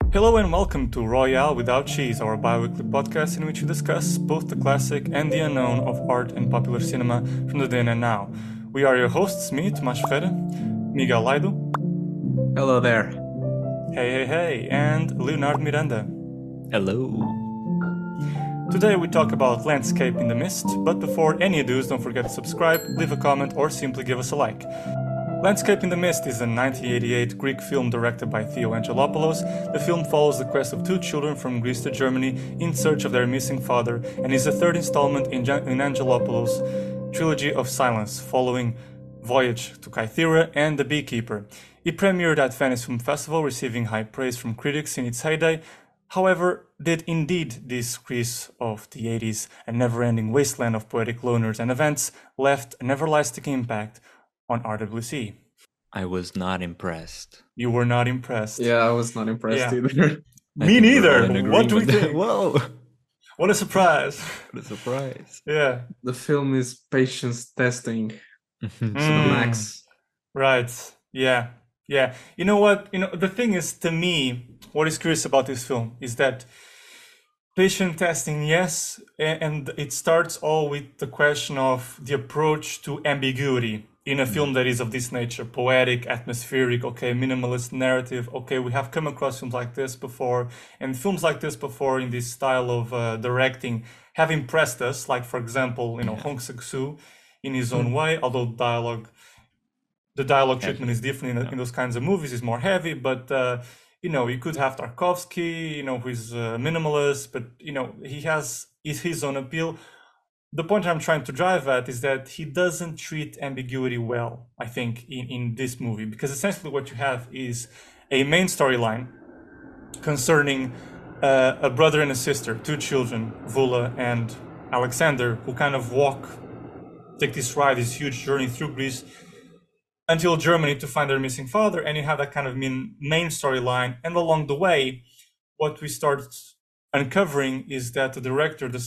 Hello and welcome to Royale Without Cheese, our bi-weekly podcast in which we discuss both the classic and the unknown of art and popular cinema from the then and now. We are your hosts, me, Tomás Ferreira, Miguel Laido. Hello there. Hey, and Leonardo Miranda. Hello. Today we talk about Landscape in the Mist, but before any ado, don't forget to subscribe, leave a comment, or simply give us a like. Landscape in the Mist is a 1988 Greek film directed by Theo Angelopoulos. The film follows the quest of two children from Greece to Germany in search of their missing father and is the third installment in Angelopoulos' trilogy of silence, following Voyage to Kythera and The Beekeeper. It premiered at Venice Film Festival, receiving high praise from critics in its heyday. However, did indeed this Greece of the 80s, a never-ending wasteland of poetic loners and events, left an everlasting impact on RWC? I was not impressed. You were not impressed. Yeah, I was not impressed Yeah. either. Me neither. What do we think? Whoa! What a surprise. What a surprise. Yeah. The film is patience testing to the Mm. max. Right. Yeah. You know what? The thing is, to me, what is curious about this film is that patient testing, yes, and it starts all with the question of the approach to ambiguity in a film that is of this nature: poetic, atmospheric, okay, minimalist narrative. Okay, we have come across films like this before, and films like this before in this style of directing have impressed us. Like, for example, Hong Sang-soo in his own way, although the dialogue treatment is different in those kinds of movies, is more heavy, but you could have Tarkovsky, who is minimalist, but he has his own appeal. The point I'm trying to drive at is that he doesn't treat ambiguity well, I think, in this movie, because essentially what you have is a main storyline concerning a brother and a sister, two children, Vula and Alexander, who kind of take this ride, this huge journey through Greece until Germany to find their missing father, and you have that kind of main storyline. And along the way, what we start uncovering is that the director and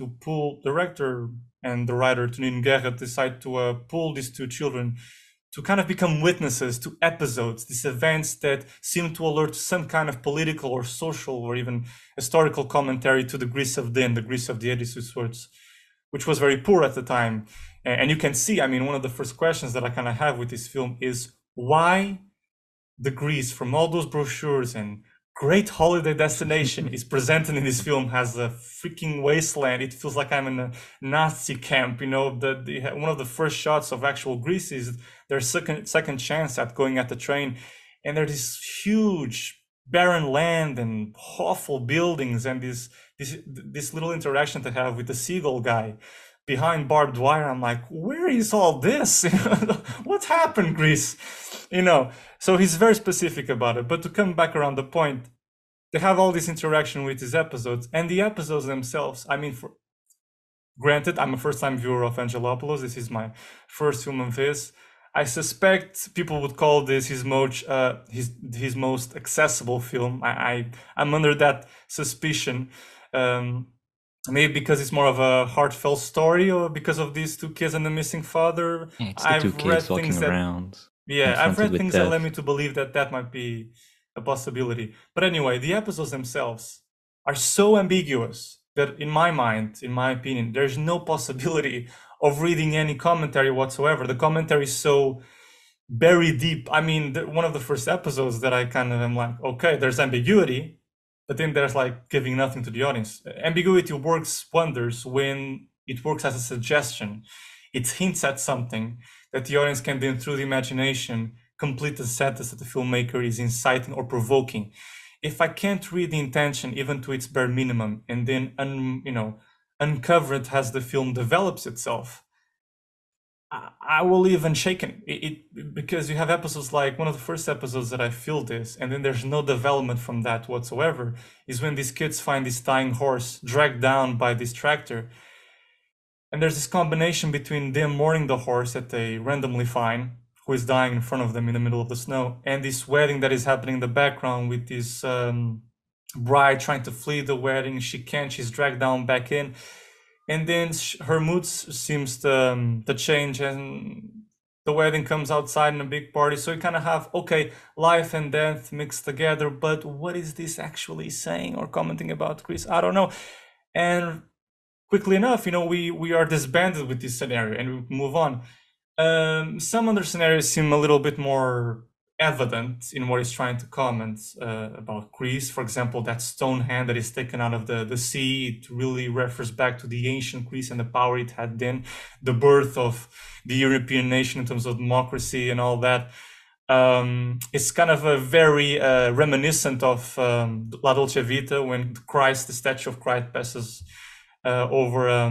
the writer, Tonino Guerra, decide to pull these two children to kind of become witnesses to episodes, these events that seem to alert some kind of political or social or even historical commentary to the Greece of then, the Greece of the 80s, which was very poor at the time. And you can see, one of the first questions that I kind of have with this film is why the Greece from all those brochures and great holiday destination is presented in this film as a freaking wasteland. It feels like I'm in a Nazi camp. One of the first shots of actual Greece is their second chance at going at the train, and there's this huge barren land and awful buildings, and this little interaction to have with the seagull guy behind barbed wire. I'm like, where is all this? What happened, Greece? So he's very specific about it. But to come back around the point, they have all this interaction with these episodes, and the episodes themselves, granted, I'm a first-time viewer of Angelopoulos. This is my first film of his. I suspect people would call this his most accessible film. I'm under that suspicion. Maybe because it's more of a heartfelt story, or because of these two kids and the missing father. Yeah, it's the two kids walking around. Yeah, I've read confronted with things that death. led me to believe that might be a possibility. But anyway, the episodes themselves are so ambiguous that in my mind, in my opinion, there's no possibility of reading any commentary whatsoever. The commentary is so very deep. One of the first episodes that I kind of am like, okay, there's ambiguity, but then there's like giving nothing to the audience. Ambiguity works wonders when it works as a suggestion. It hints at something that the audience can then, through the imagination, complete the sentence that the filmmaker is inciting or provoking. If I can't read the intention even to its bare minimum, and then uncover it as the film develops itself, I will leave unshaken. Because you have episodes like one of the first episodes that I feel this, and then there's no development from that whatsoever, is when these kids find this dying horse dragged down by this tractor. And there's this combination between them mourning the horse that they randomly find, who is dying in front of them in the middle of the snow, and this wedding that is happening in the background with this bride trying to flee the wedding. She can't, she's dragged down back in. And then her mood seems to change, and the wedding comes outside in a big party. So you kind of have, okay, life and death mixed together, but what is this actually saying or commenting about, Chris? I don't know. And quickly enough, we are disbanded with this scenario and we move on. Some other scenarios seem a little bit more evident in what he's trying to comment about Greece. For example, that stone hand that is taken out of the sea, it really refers back to the ancient Greece and the power it had then, the birth of the European nation in terms of democracy and all that. It's kind of a very reminiscent of La Dolce Vita, when Christ, the statue of Christ, passes over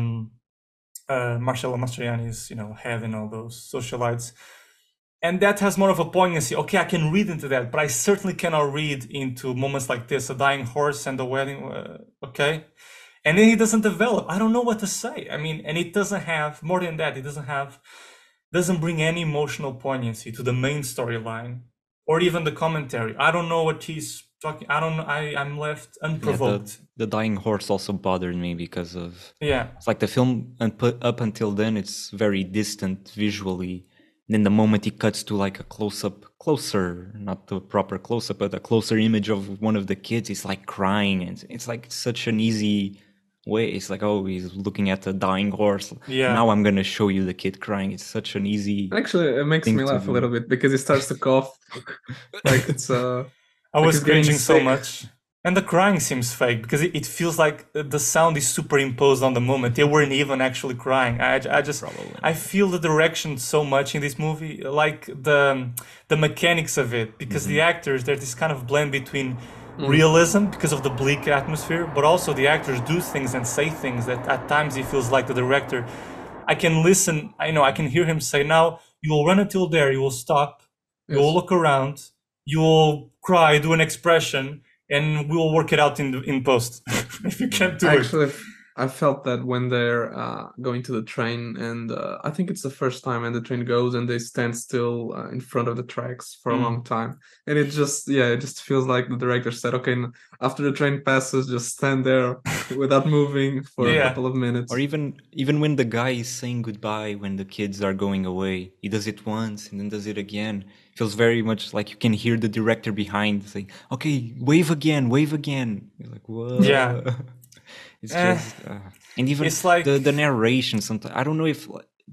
Marcello Mastroianni's head and all those socialites. And that has more of a poignancy. Okay, I can read into that, but I certainly cannot read into moments like this, a dying horse and the wedding, okay? And then he doesn't develop. I don't know what to say. I mean, and it doesn't have, more than that, it doesn't bring any emotional poignancy to the main storyline or even the commentary. I don't know what he's talking. I don't know. I'm left unprovoked. The dying horse also bothered me because of... Yeah. It's like the film, up until then, it's very distant visually. Then the moment he cuts to like a closer, not the proper close-up, but a closer image of one of the kids, he's like crying. And it's like such an easy way. It's like, oh, he's looking at a dying horse. Yeah. Now I'm going to show you the kid crying. It's such an easy... Actually, it makes me laugh a little bit because he starts to cough. Like it's... I was cringing so much. And the crying seems fake because it feels like the sound is superimposed on the moment. They weren't even actually crying. I feel the direction so much in this movie, like the mechanics of it, because the actors, there's this kind of blend between realism because of the bleak atmosphere, but also the actors do things and say things that at times it feels like the director. I can listen, I can hear him say, now you will run until there, you will stop, you will look around, you will cry, do an expression, and we will work it out in post. If you can't do Actually, I felt that when they're going to the train, and I think it's the first time, and the train goes and they stand still in front of the tracks for a long time, and it just feels like the director said, okay, after the train passes, just stand there without moving for a couple of minutes. Or even when the guy is saying goodbye when the kids are going away, he does it once and then does it again. Feels very much like you can hear the director behind saying, okay, wave again. You're like, whoa. Yeah. It's just, and even it's like the narration sometimes, I don't know if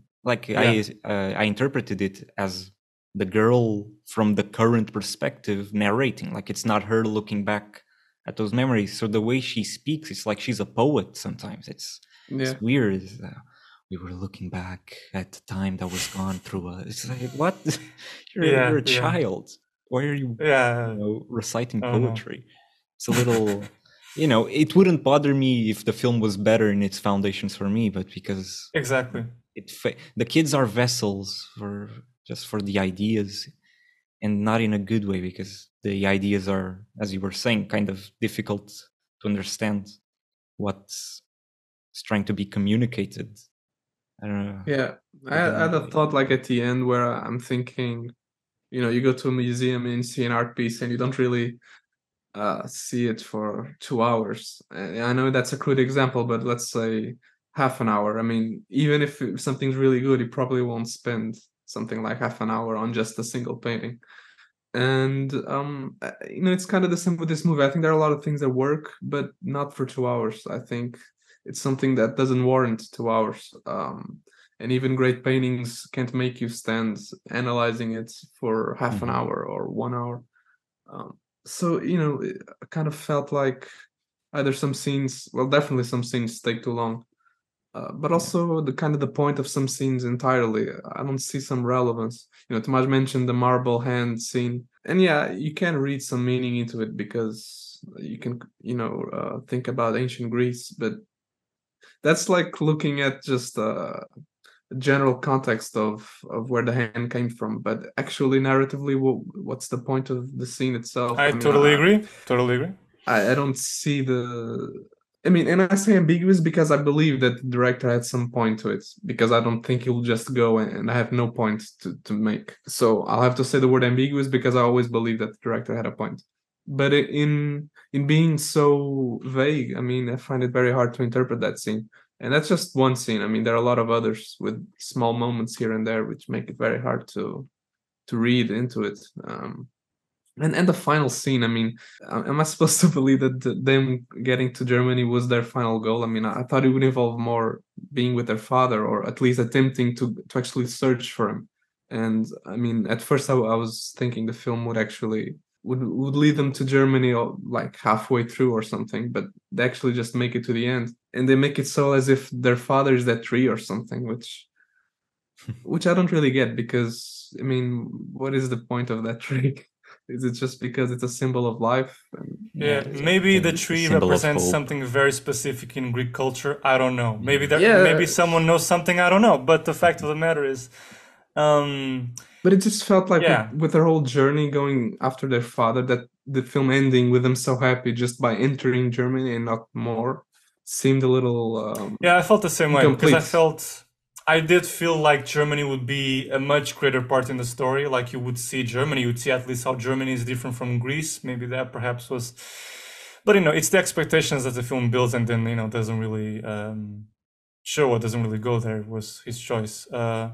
I interpreted it as the girl from the current perspective narrating, like it's not her looking back at those memories. So the way she speaks, it's like she's a poet sometimes. It's weird. We were looking back at the time that was gone through us. It's like, what? You're a child. Why are you, reciting poetry? It's a little, it wouldn't bother me if the film was better in its foundations for me, but because exactly the kids are vessels for the ideas, and not in a good way, because the ideas are, as you were saying, kind of difficult to understand what's trying to be communicated. I don't know. Yeah, I had a thought like at the end where I'm thinking, you go to a museum and you see an art piece and you don't really see it for 2 hours. I know that's a crude example, but let's say half an hour. I mean, even if something's really good, you probably won't spend something like half an hour on just a single painting. And it's kind of the same with this movie. I think there are a lot of things that work, but not for 2 hours. I think it's something that doesn't warrant 2 hours. And even great paintings can't make you stand analyzing it for half an hour or 1 hour. So, it kind of felt like either some scenes, well, definitely some scenes take too long, but also the point of some scenes entirely. I don't see some relevance. Tomas mentioned the marble hand scene, and you can read some meaning into it because you can, think about ancient Greece, but that's like looking at just general context of where the hand came from, but actually narratively, what's the point of the scene itself? I totally agree. I don't see and I say ambiguous because I believe that the director had some point to it, because I don't think he'll just go and I have no point to make. So I'll have to say the word ambiguous because I always believe that the director had a point. But in being so vague, I find it very hard to interpret that scene. And that's just one scene. I mean, there are a lot of others with small moments here and there, which make it very hard to read into it. And the final scene, I mean, am I supposed to believe that them getting to Germany was their final goal? I mean, I thought it would involve more being with their father, or at least attempting to actually search for him. And I mean, at first I was thinking the film would actually would lead them to Germany, or like halfway through or something, but they actually just make it to the end, and they make it so as if their father is that tree or something, which I don't really get, because I mean, what is the point of that tree? Is it just because it's a symbol of life? Yeah, maybe the tree represents something very specific in Greek culture. I don't know. Maybe maybe someone knows something. I don't know. But the fact of the matter is, but it just felt like with their whole journey going after their father, that the film ending with them so happy just by entering Germany and not more seemed a little. Yeah, I felt the same way, because I did feel like Germany would be a much greater part in the story. Like you would see Germany, you would see at least how Germany is different from Greece. Maybe that perhaps was, but it's the expectations that the film builds, and then doesn't really show what doesn't really go there. It was his choice.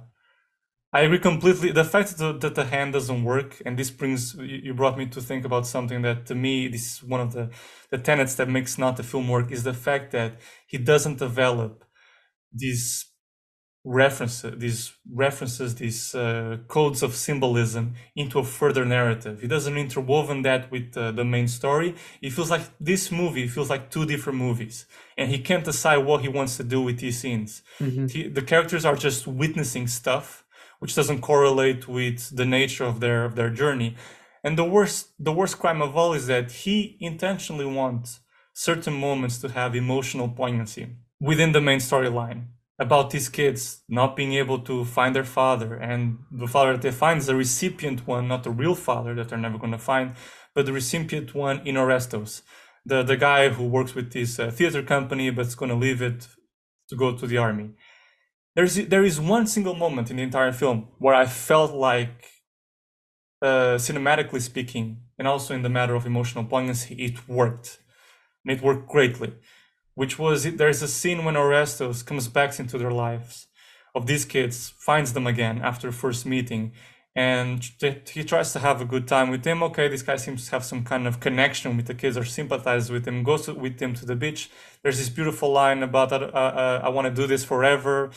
I agree completely. The fact that the hand doesn't work, and this you brought me to think about something that, to me, this is one of the tenets that makes not the film work, is the fact that he doesn't develop these references, these codes of symbolism into a further narrative. He doesn't interwoven that with the main story. It feels like this movie feels like two different movies, and he can't decide what he wants to do with these scenes. Mm-hmm. The characters are just witnessing stuff which doesn't correlate with the nature of their journey. And the worst crime of all is that he intentionally wants certain moments to have emotional poignancy within the main storyline about these kids not being able to find their father, and the father that they find is the recipient one, not the real father that they're never going to find, but the recipient one in Orestes, the guy who works with this theater company but's going to leave it to go to the army. There is one single moment in the entire film where I felt like, cinematically speaking, and also in the matter of emotional poignancy, it worked. And it worked greatly. Which was, there's a scene when Orestes comes back into their lives of these kids, finds them again after first meeting, and he tries to have a good time with them. Okay, this guy seems to have some kind of connection with the kids or sympathize with them, goes with them to the beach. There's this beautiful line about, I want to do this forever.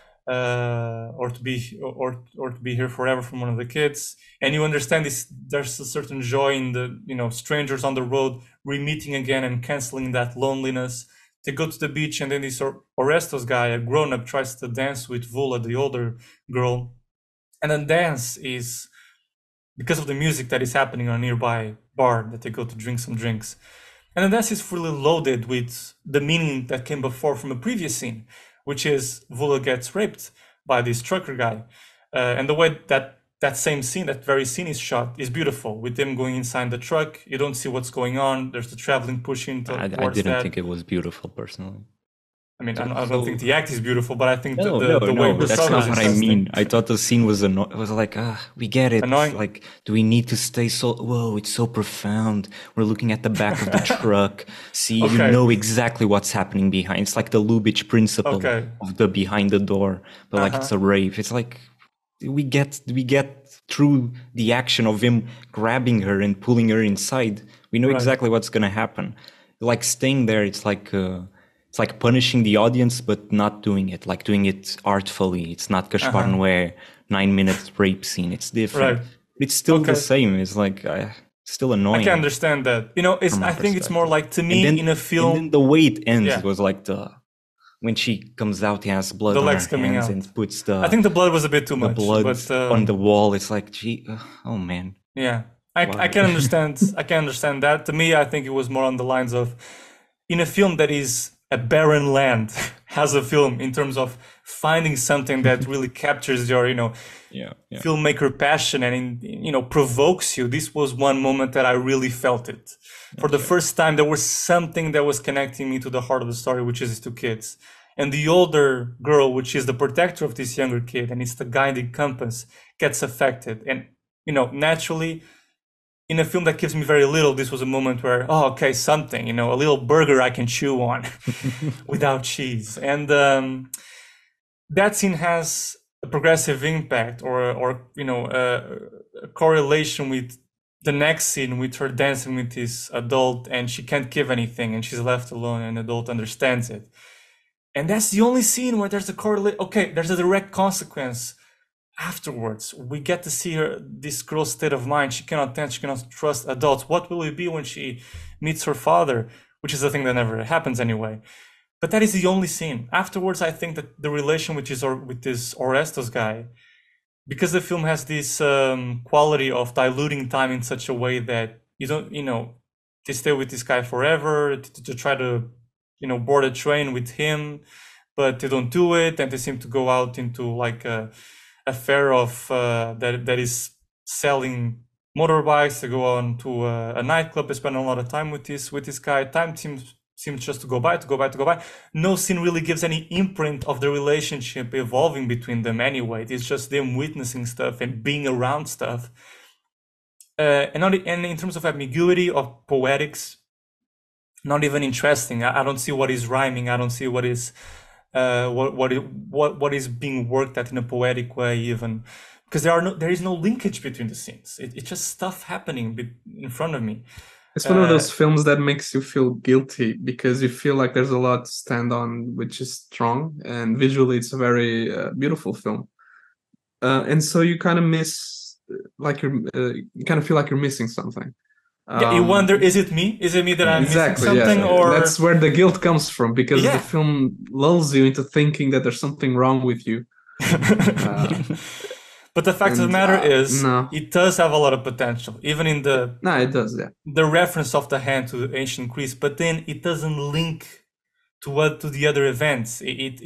Or to be here forever, from one of the kids, and you understand this. There's a certain joy in the strangers on the road re-meeting again and canceling that loneliness. They go to the beach, and then this Orestes guy, a grown-up, tries to dance with Vula, the older girl, and then dance is, because of the music that is happening on a nearby bar that they go to drink some drinks, and the dance is fully loaded with the meaning that came before from a previous scene, which is Vula gets raped by this trucker guy. And the way that same scene, that very scene is shot, is beautiful. With them going inside the truck, you don't see what's going on. There's the traveling pushing towards that. I didn't think it was beautiful, personally. I mean, I don't think the act is beautiful, but I think the way that's not what I mean. I thought the scene was like, we get it. Annoying. Like, do we need to stay so? Whoa, it's so profound. We're looking at the back of the truck. See, you know exactly what's happening behind. It's like the Lubitsch principle of the behind the door, but like it's a rape. It's like we get through the action of him grabbing her and pulling her inside. We know exactly what's gonna happen. Like staying there, it's like punishing the audience, but not doing it, like doing it artfully. It's not Gaspar Noé 9-minute rape scene. It's different. Right. It's still the same. It's like still annoying. I can understand that. I think it's more like, to me, in a film. And then the way it ends, it was like when she comes out, he has blood on her hands and puts the. I think the blood was a bit too much. The blood on the wall. It's like, gee, oh man. Yeah, I can understand. I can understand that. To me, I think it was more on the lines of, in a film that is a barren land, has a film in terms of finding something that really captures your, filmmaker passion and, provokes you. This was one moment that I really felt it. For the first time, there was something that was connecting me to the heart of the story, which is these two kids. And the older girl, which is the protector of this younger kid, and it's the guiding compass, gets affected. And, naturally, in a film that gives me very little, this was a moment where, oh, okay, something, a little burger I can chew on without cheese. And that scene has a progressive impact, or a correlation with the next scene, with her dancing with this adult, and she can't give anything, and she's left alone, and the adult understands it. And that's the only scene where there's a correlate. Okay, there's a direct consequence. Afterwards, we get to see this girl's state of mind. She cannot dance, she cannot trust adults. What will it be when she meets her father? Which is a thing that never happens anyway. But that is the only scene. Afterwards, I think that the relation with this Orestes guy, because the film has this quality of diluting time in such a way that you don't, they stay with this guy forever to try to, board a train with him, but they don't do it, and they seem to go out into like a fair of that is selling motorbikes. They go on to a nightclub. They spend a lot of time with this guy. Time seems just to go by. No scene really gives any imprint of the relationship evolving between them anyway. It's just them witnessing stuff and being around stuff. And in terms of ambiguity, of poetics, not even interesting. I don't see what is rhyming. I don't see what is what is being worked at in a poetic way, even because there is no linkage between the scenes. It's just stuff happening in front of me. It's one of those films that makes you feel guilty because you feel like there's a lot to stand on, which is strong, and visually it's a very beautiful film. And so you kind of miss, like you kind of feel like you're missing something. You wonder, is it me? Is it me that I'm missing something? Yeah. Or that's where the guilt comes from, because the film lulls you into thinking that there's something wrong with you. But the fact of the matter is, it does have a lot of potential, even in the it does, the reference of the hand to ancient Greece. But then it doesn't link to the other events.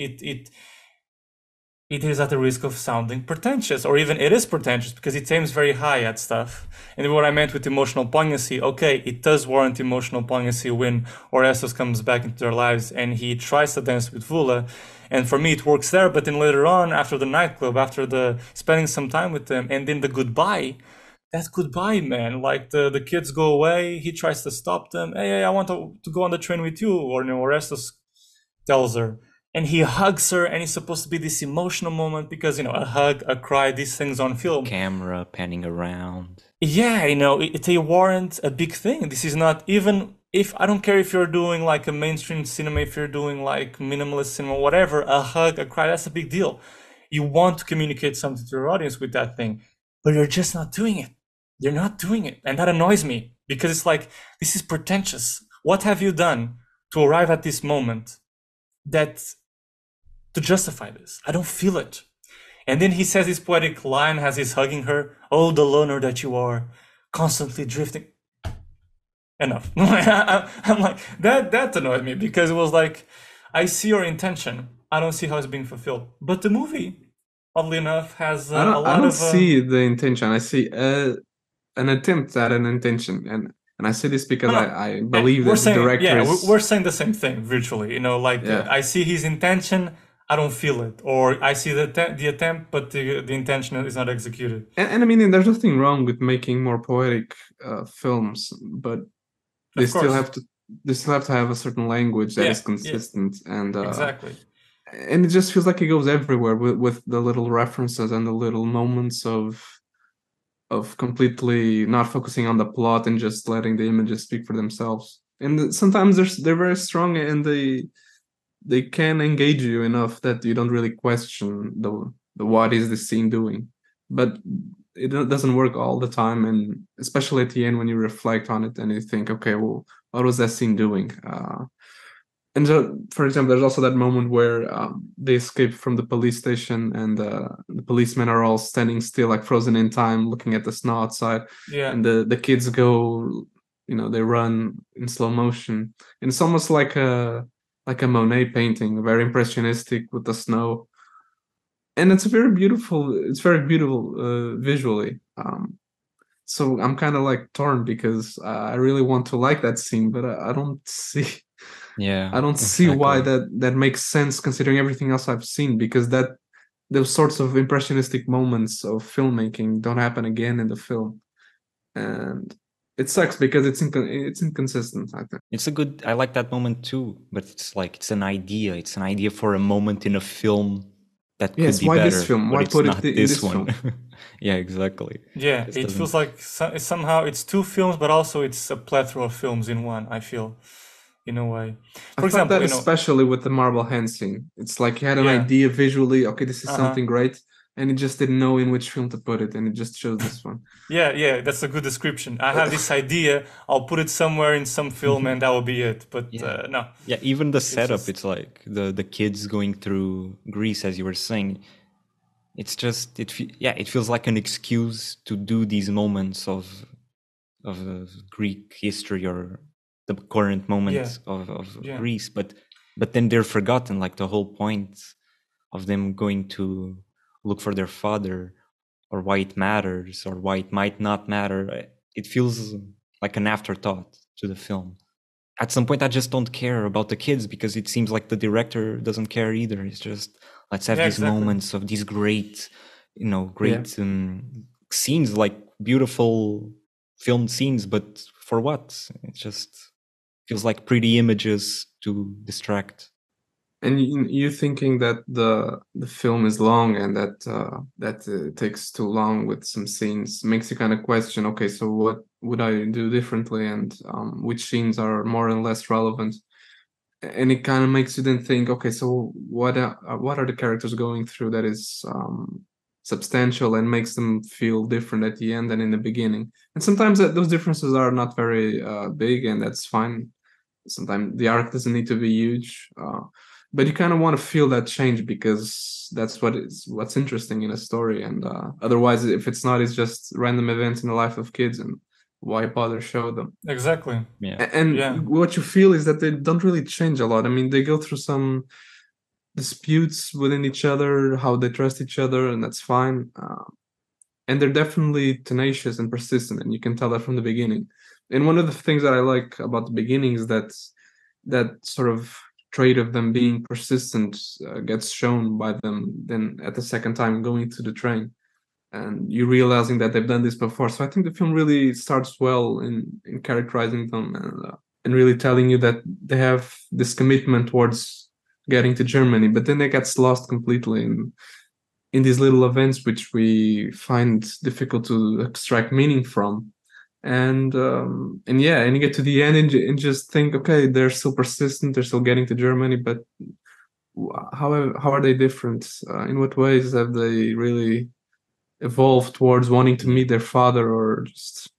It is at the risk of sounding pretentious, or even it is pretentious because it aims very high at stuff. And what I meant with emotional poignancy, okay, it does warrant emotional poignancy when Orestes comes back into their lives and he tries to dance with Vula. And for me, it works there. But then later on, after the nightclub, after the spending some time with them, and then the goodbye, that goodbye, man, like the kids go away, he tries to stop them. Hey, I want to go on the train with you. Or Orestes tells her. And he hugs her, and it's supposed to be this emotional moment because, a hug, a cry, these things on film. Camera panning around. Yeah, they warrant a big thing. This is not, even if, I don't care if you're doing like a mainstream cinema, if you're doing like minimalist cinema, whatever, a hug, a cry, that's a big deal. You want to communicate something to your audience with that thing, but you're just not doing it. You're not doing it. And that annoys me because it's like, this is pretentious. What have you done to arrive at this moment to justify this? I don't feel it. And then he says this poetic line as he's hugging her, oh, the loner that you are, constantly drifting. Enough. I'm like, that annoyed me because it was like, I see your intention. I don't see how it's being fulfilled. But the movie, oddly enough, has a lot of... I don't see the intention. I see an attempt at an intention. And I say this because I believe that the director is... we're saying the same thing virtually. I see his intention, I don't feel it. Or I see the attempt, but the intention is not executed. And I mean, there's nothing wrong with making more poetic films, but they still have to have a certain language that is consistent. And exactly. And it just feels like it goes everywhere with the little references and the little moments of completely not focusing on the plot and just letting the images speak for themselves. And sometimes they're very strong, and they can engage you enough that you don't really question the what is the scene doing. But it doesn't work all the time, and especially at the end when you reflect on it and you think, okay, well, what was that scene doing? And so, for example, there's also that moment where they escape from the police station, and the policemen are all standing still, like frozen in time, looking at the snow outside. Yeah. And the kids go, they run in slow motion. And it's almost like a Monet painting, very impressionistic with the snow. And it's very beautiful visually. So I'm kind of like torn because I really want to like that scene, but I don't see... Yeah, I don't see why that makes sense considering everything else I've seen, because those sorts of impressionistic moments of filmmaking don't happen again in the film. And It sucks because it's inconsistent, I think. I like that moment too, but it's an idea. It's an idea for a moment in a film that could Yes, be why better, this film? but Why it's put it not in this this one. film? Yeah, exactly. Yeah, Just it doesn't- feels like somehow it's two films, but also it's a plethora of films in one, I feel, in a way. I For felt example, that especially with the marble hand scene. It's like he had an Yeah. idea visually, okay, this is Uh-huh. something great, and he just didn't know in which film to put it, and it just chose this one. Yeah, that's a good description. I have this idea, I'll put it somewhere in some film and that will be it. But Yeah. no. Yeah, even the setup, just- it's like the kids going through Greece, as you were saying. It's just it feels like an excuse to do these moments of Greek history or the current moment of Yeah. Greece, but then they're forgotten. Like the whole point of them going to look for their father, or why it matters, or why it might not matter. It feels like an afterthought to the film. At some point, I just don't care about the kids because it seems like the director doesn't care either. It's just let's have these exactly. moments of these great, scenes, like beautiful filmed scenes, but for what? It just feels like pretty images to distract. And you thinking that the film is long and that it takes too long with some scenes makes you kind of question, okay, so what would I do differently, and which scenes are more and less relevant? And it kind of makes you then think, okay, so what are the characters going through that is substantial and makes them feel different at the end than in the beginning? And sometimes those differences are not very big, and that's fine. Sometimes the arc doesn't need to be huge, but you kind of want to feel that change because that's what's interesting in a story. And otherwise, if it's not, it's just random events in the life of kids, and why bother show them? Exactly. Yeah. And what you feel is that they don't really change a lot. I mean, they go through some disputes within each other, how they trust each other, and that's fine. And they're definitely tenacious and persistent, and you can tell that from the beginning. And one of the things that I like about the beginning is that sort of trait of them being persistent gets shown by them then at the second time going to the train, and you realizing that they've done this before. So I think the film really starts well in characterizing them and really telling you that they have this commitment towards getting to Germany, but then it gets lost completely in these little events which we find difficult to extract meaning from. And you get to the end and just think, okay, they're still persistent, they're still getting to Germany, but how are they different? In what ways have they really evolved towards wanting to meet their father? Or just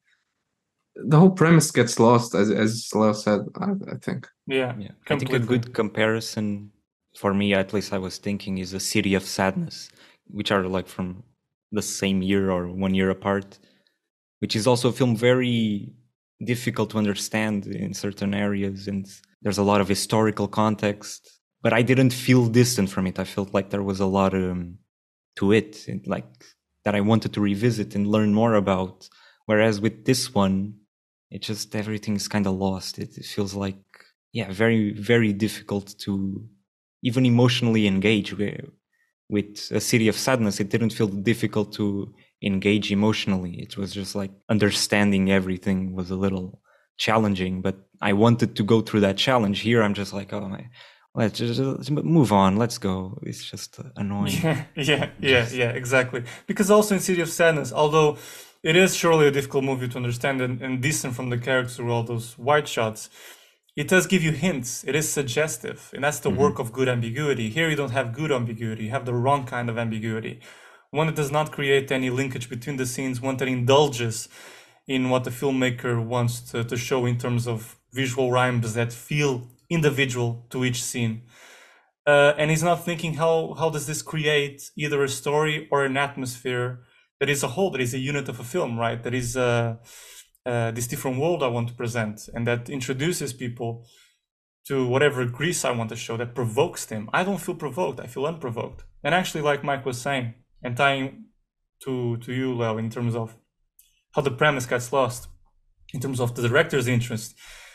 the whole premise gets lost, as Leo said. I think. Yeah. I think a good comparison for me, at least I was thinking, is A City of Sadness, which are like from the same year or 1 year apart, which is also a film very difficult to understand in certain areas, and there's a lot of historical context, but I didn't feel distant from it. I felt like there was a lot to it, and like that I wanted to revisit and learn more about. Whereas with this one, it just, everything's kind of lost. It feels like, very, very difficult to even emotionally engage with A City of Sadness. It didn't feel difficult to engage emotionally. It was just like understanding everything was a little challenging, but I wanted to go through that challenge. Here I'm just like, oh my, let's just move on, let's go. It's just annoying. Yeah, exactly. Because also in City of Sadness, although it is surely a difficult movie to understand and distant from the characters through all those wide shots, it does give you hints. It is suggestive, and that's the work of good ambiguity. Here you don't have good ambiguity, you have the wrong kind of ambiguity. One that does not create any linkage between the scenes, one that indulges in what the filmmaker wants to show in terms of visual rhymes that feel individual to each scene. And he's not thinking how does this create either a story or an atmosphere that is a whole, that is a unit of a film, right? That is this different world I want to present, and that introduces people to whatever Greece I want to show, that provokes them. I don't feel provoked, I feel unprovoked. And actually, like Mike was saying, and tying to you, Leo, in terms of how the premise gets lost, in terms of the director's interest,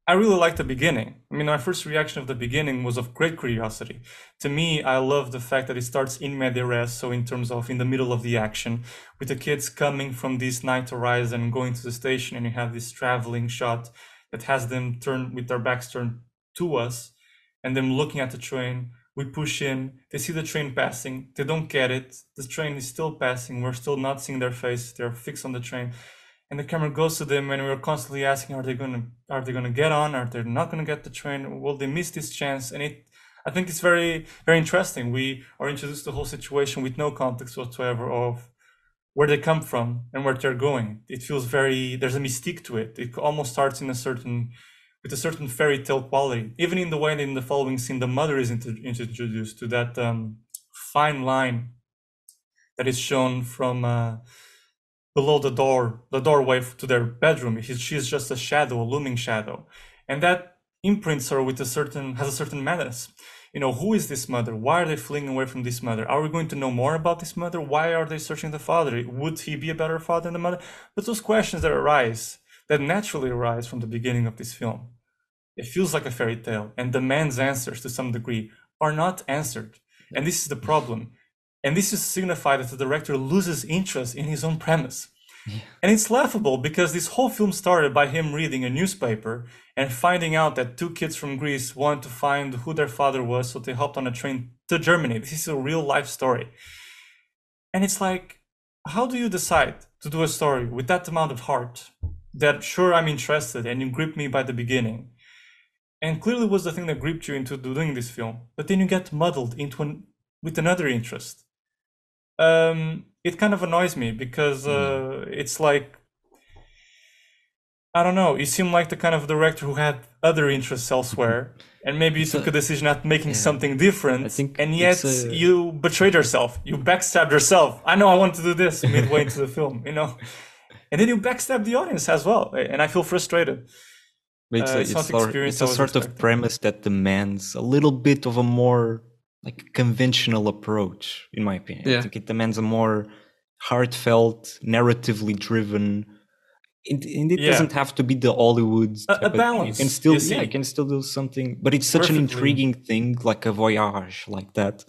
I really like the beginning. I mean, my first reaction of the beginning was of great curiosity. To me, I love the fact that it starts in media res, so in terms of in the middle of the action, with the kids coming from this night horizon and going to the station, and you have this traveling shot that has them turn with their backs turned to us, and them looking at the train. We push in, they see the train passing, they don't get it, the train is still passing, we're still not seeing their face, they're fixed on the train. And the camera goes to them, and we're constantly asking, are they gonna get on? Are they not gonna get the train? Will they miss this chance? And I think it's very, very interesting. We are introduced to the whole situation with no context whatsoever of where they come from and where they're going. It feels there's a mystique to it. It almost starts with a certain fairy tale quality. Even in the way that in the following scene, the mother is introduced to that fine line that is shown from below the doorway to their bedroom. She's just a shadow, a looming shadow. And that imprints her has a certain madness. Who is this mother? Why are they fleeing away from this mother? Are we going to know more about this mother? Why are they searching the father? Would he be a better father than the mother? But those questions that naturally arise from the beginning of this film, it feels like a fairy tale, and the man's answers to some degree are not answered. And this is the problem. And this is signified that the director loses interest in his own premise. Yeah. And it's laughable because this whole film started by him reading a newspaper and finding out that 2 kids from Greece wanted to find who their father was, so they hopped on a train to Germany. This is a real life story. And it's like, how do you decide to do a story with that amount of heart that, sure, I'm interested, and you gripped me by the beginning, and clearly was the thing that gripped you into doing this film, but then you get muddled with another interest. It kind of annoys me because it's like, I don't know, you seem like the kind of director who had other interests elsewhere, and maybe you took a decision at making something different, and yet you betrayed yourself, you backstabbed yourself. I know I want to do this midway into the film, and then you backstab the audience as well, and I feel frustrated. It's a sort of premise that demands a little bit of a more conventional approach, in my opinion. I think it demands a more heartfelt, narratively driven, and it doesn't have to be the Hollywood a balance. You can still do something, but it's such an intriguing thing, like a voyage like that.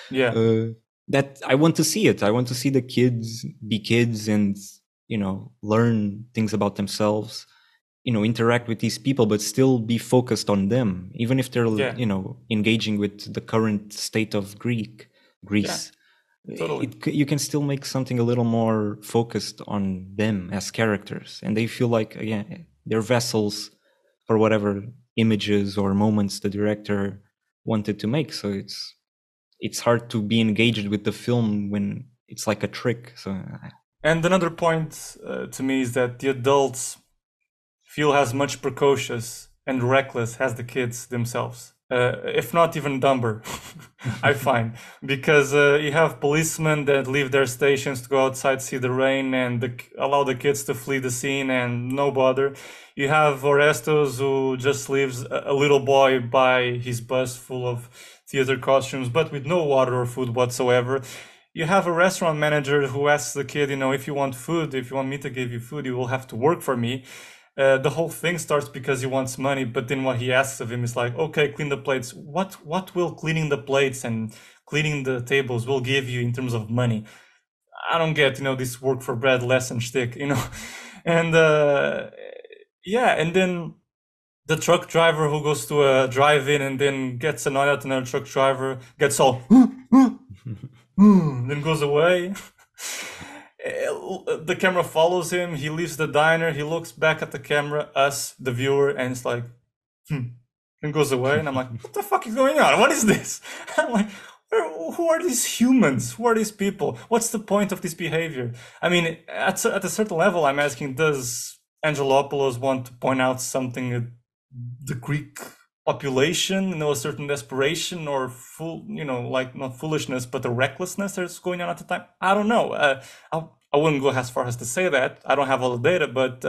That I want to see it. I want to see the kids be kids and learn things about themselves. Interact with these people, but still be focused on them, even if they're engaging with the current state of Greece. Totally. You can still make something a little more focused on them as characters, and they feel like they're vessels for whatever images or moments the director wanted to make. So it's hard to be engaged with the film when it's like a trick. And another point to me is that the adults feel as much precocious and reckless as the kids themselves, if not even dumber, I find, because you have policemen that leave their stations to go outside, see the rain, and allow the kids to flee the scene and no bother. You have Orestes, who just leaves a little boy by his bus full of theater costumes, but with no water or food whatsoever. You have a restaurant manager who asks the kid, if you want food, if you want me to give you food, you will have to work for me. The whole thing starts because he wants money, but then what he asks of him is like, okay, clean the plates. What will cleaning the plates and cleaning the tables will give you in terms of money? I don't get, this work for bread lesson shtick, and and then the truck driver who goes to a drive-in and then gets annoyed at another truck driver, gets all then goes away. The camera follows him, he leaves the diner, he looks back at the camera, us, the viewer, and it's like, and goes away. And I'm like, what the fuck is going on? What is this? I'm like, who are these humans? Who are these people? What's the point of this behavior? I mean, at a certain level, I'm asking, does Angelopoulos want to point out something, the Greek population, a certain desperation or not foolishness, but the recklessness that's going on at the time? I don't know. I wouldn't go as far as to say that. I don't have all the data, but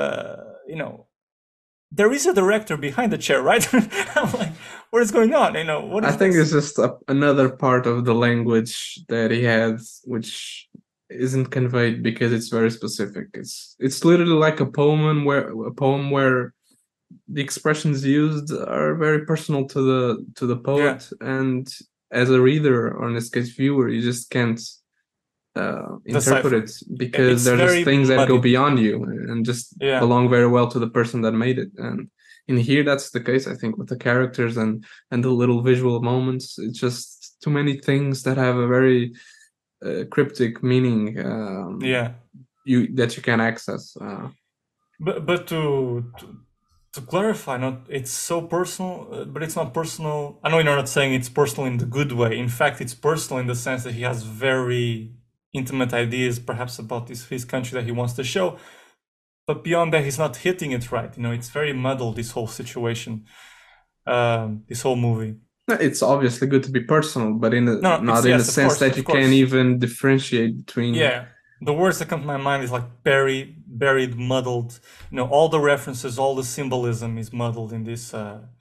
there is a director behind the chair, right? I'm like, what is going on? What is I think it's just another part of the language that he has, which isn't conveyed because it's very specific. It's literally like a poem where the expressions used are very personal to the poet, and as a reader, or in this case viewer, you just can't interpret it, because there's just things that go beyond you and just belong very well to the person that made it. And in here, that's the case, I think, with the characters and the little visual moments. It's just too many things that have a very cryptic meaning that you can access. But to clarify, it's so personal, but it's not personal. I know you're not saying it's personal in the good way. In fact, it's personal in the sense that he has very intimate ideas, perhaps, about his country that he wants to show. But beyond that, he's not hitting it right. It's very muddled, this whole situation, this whole movie. It's obviously good to be personal, but not in the sense that you can't even differentiate between. Yeah, the words that come to my mind is like buried, muddled. All the references, all the symbolism is muddled in this,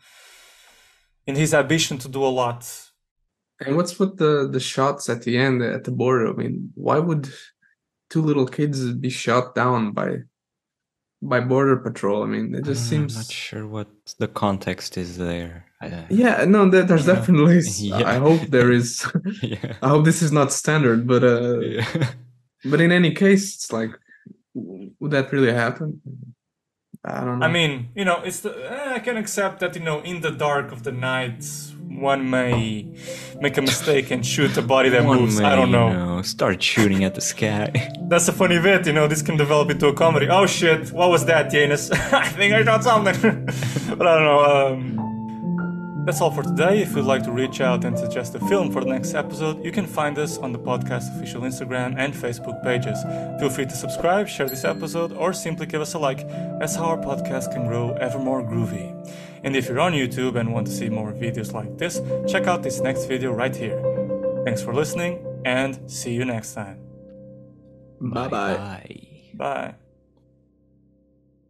in his ambition to do a lot. And what's with the shots at the end at the border? I mean, why would two little kids be shot down by border patrol? I mean, it just seems. I'm not sure what the context is there. There's definitely. I hope there is. I hope this is not standard, but but in any case, it's like, would that really happen? I don't know. I mean, it's I can accept that, in the dark of the night, one may make a mistake and shoot a body that moves. I don't know. Start shooting at the sky. That's a funny bit, this can develop into a comedy. Oh shit, what was that, Janus? I think I shot something. But I don't know. That's all for today. If you'd like to reach out and suggest a film for the next episode, you can find us on the podcast official Instagram and Facebook pages. Feel free to subscribe, share this episode, or simply give us a like. That's how our podcast can grow ever more groovy. And if you're on YouTube and want to see more videos like this, check out this next video right here. Thanks for listening, and see you next time. Bye-bye. Bye.